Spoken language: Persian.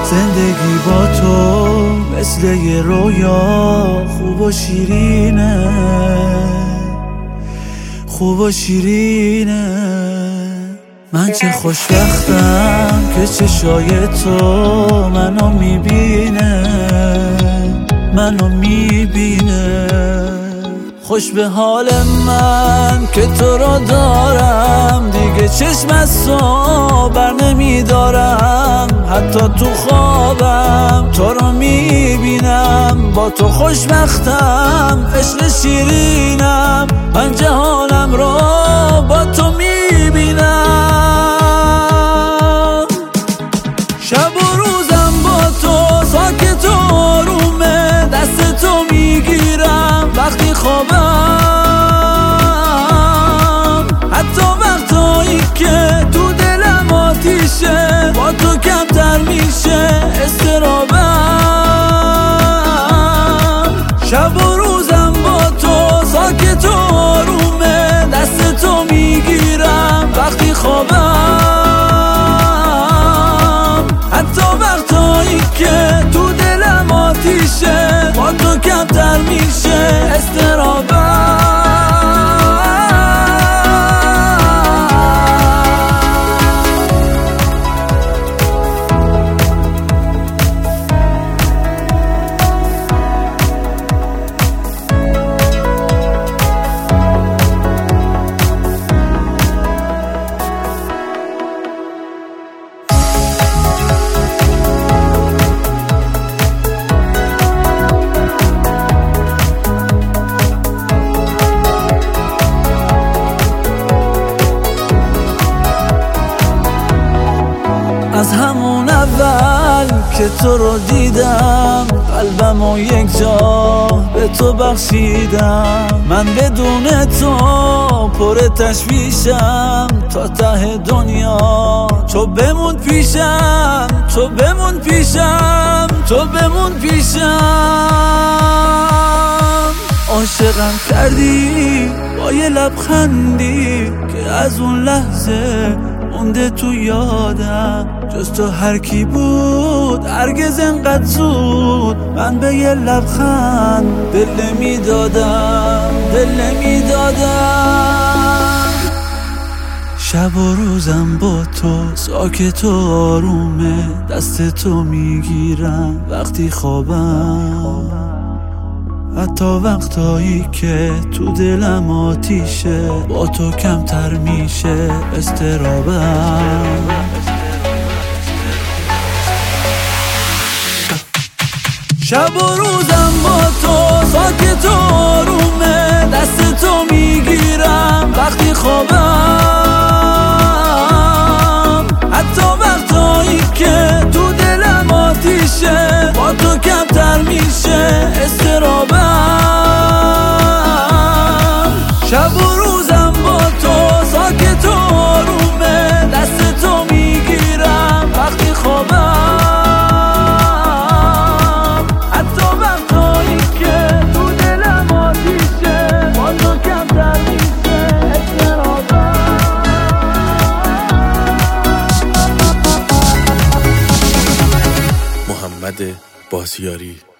زندگی با تو مثل یه رویا، خوب و شیرینه، خوب و شیرینه. من چه خوشبختم که چشای تو منو میبینه، منو میبینه. خوش به حال من که تو رو دارم، دیگه چشم از تو بر نمیدارم. حتی تو خوابم تو رو میبینم، با تو خوشبختم، عشق شیرینم. من جهانم رو با تو میبینم. شب و روزم با تو ساکت و آرومه، دست تو میگیرم وقتی خوابم. حتی وقتایی که تو دلم آتیشه، با تو کمتر میشه اضطرابم. شب و روزم با تو ساکت و آرومه، دست تو میگیرم وقتی خوابم. حتی وقتایی که تو دلم آتیشه، با تو کمتر میشه اضطرابم. از همون اول که تو رو دیدم، قلبمو یک جا به تو بخشیدم. من بدون تو پر تشویشم، تا ته دنیا تو بمون پیشم، تو بمون پیشم، تو بمون پیشم. عاشقم کردی با یه لبخندی که از اون لحظه مونده تو یادم. جز تو هر کی بود هرگز انقدر زود من به یه لبخند دل نمیدادم، دل نمیدادم. شب و روزم با تو ساکت و آرومه، دست تو میگیرم وقتی خوابم. حتی وقتایی که تو دلم آتیشه، با تو کمتر میشه اضطرابم. شب و روزم با تو ساکت و آرومه، دست تو میگیرم وقتی خوابم. حتی وقتایی که تو دلم آتیشه، با تو کمتر میشه اضطرابم. شب و روزم با تو ساکت و آرومه، دست تو میگیرم وقتی خوابم. حتی وقتایی که تو دلم آتیشه، با تو کمتر میشه اضطرابم. محمد بازیاری.